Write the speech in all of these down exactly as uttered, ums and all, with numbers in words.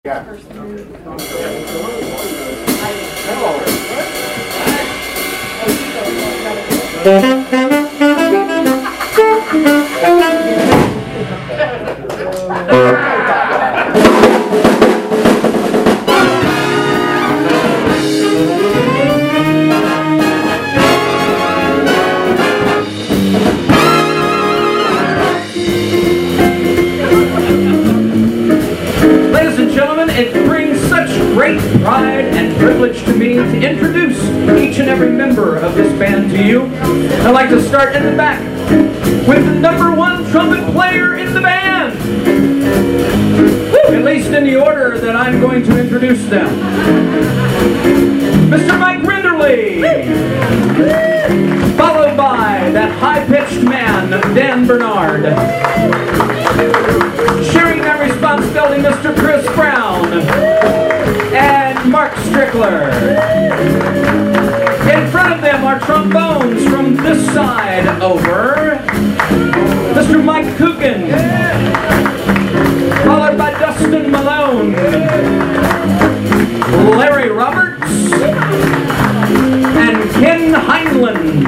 Yeah. Ladies and gentlemen, it brings such great pride and privilege to me to introduce each and every member of this band to you. I'd like to start in the back with the number one trumpet player in the band. At least in the order that I'm going to introduce them. Mister Mike Rinderly. Followed by that high-pitched man, Dan Bernard. Sharing that responsibility, Mister Chris Brown and Mark Strickler. In front of them are trombones from this side over. Mister Mike Coogan, followed by Dustin Malone, Larry Roberts, and Ken Heinlein.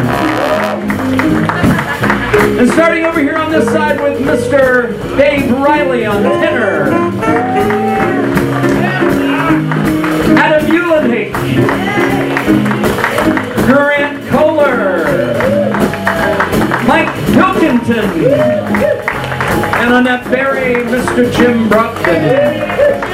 And starting over here on this side with Mister Dave Riley on the tenor. Adam Uhlenhake. Grant Kohler. Mike Pilkington. And on that berry, Mister Jim Brockton.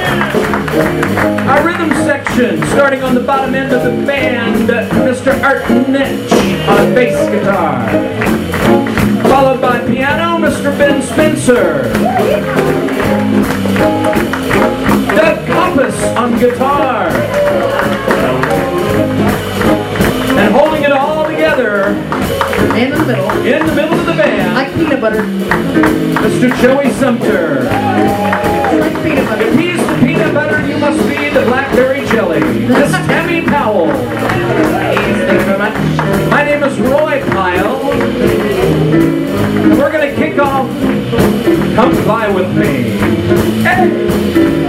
Our rhythm section, starting on the bottom end of the band, Mister Art Nitch on bass guitar. Followed by piano, Mister Ben Spencer. Doug Compass on guitar. And holding it all together in the middle, in the middle of the band, like peanut butter, Mister Joey Sumter. like peanut butter. If he's the peanut butter, you must be the blackberry jelly. Miss Tammy Powell. Thank you very much. My name is Roy Pyle. And we're going to kick off Come Fly With Me. Hey!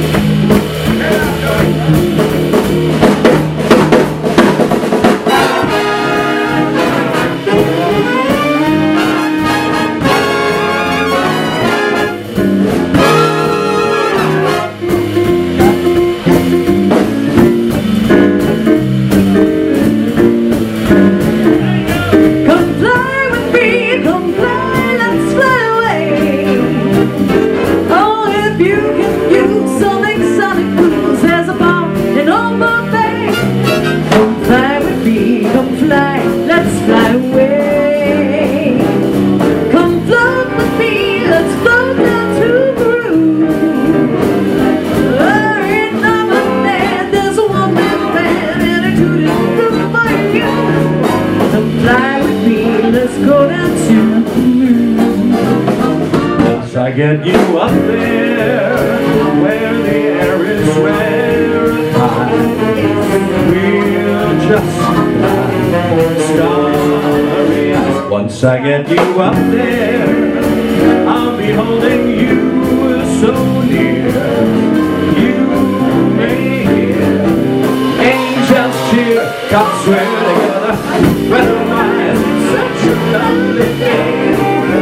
I get you up there where the air is rarefied. We'll just fly starry-eyed. Once I get you up there, I'll be holding you so near. You may hear angels cheer, God swear together. Weather-wise, it's such a lovely day.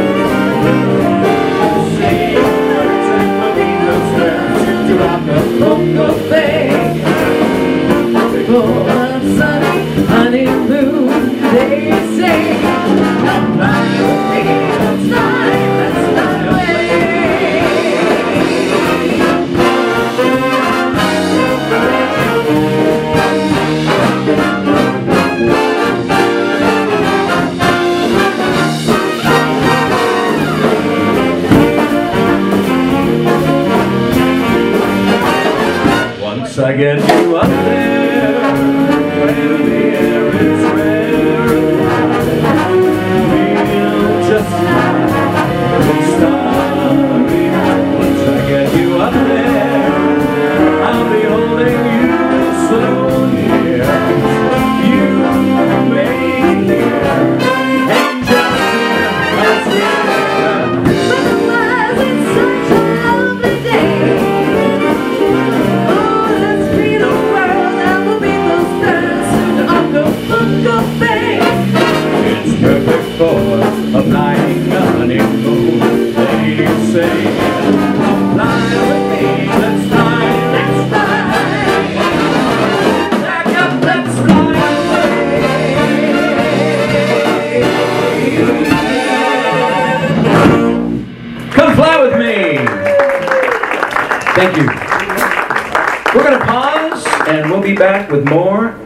Cocoa Bay, for a sunny honeymoon, they say, come fly with me, let's fly, let's fly away. Once I get you up there, where the air is rarefied, we'll just fly starry-eyed. Once I get you up there, I'll be holding you so near. You may hear angels cheer, Otherwise, it's such a lovely day. Thank you. We're going to pause, and we'll be back with more